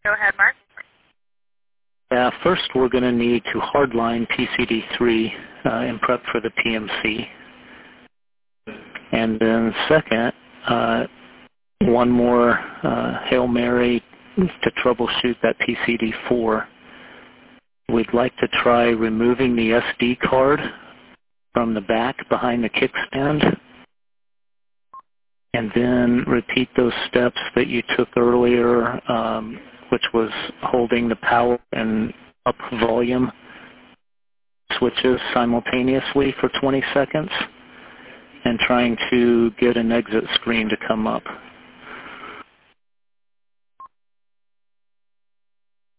Go ahead, Mark. First, we're going to need to hardline PCD3 in prep for the PMC. And then second, one more Hail Mary to troubleshoot that PCD4. We'd like to try removing the SD card from the back behind the kickstand, and then repeat those steps that you took earlier, which was holding the power and up volume switches simultaneously for 20 seconds and trying to get an exit screen to come up.